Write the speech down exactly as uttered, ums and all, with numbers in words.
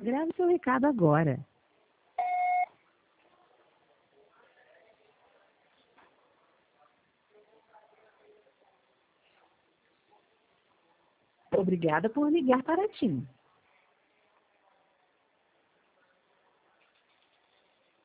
Grave seu recado agora. Obrigada por ligar para a TIM.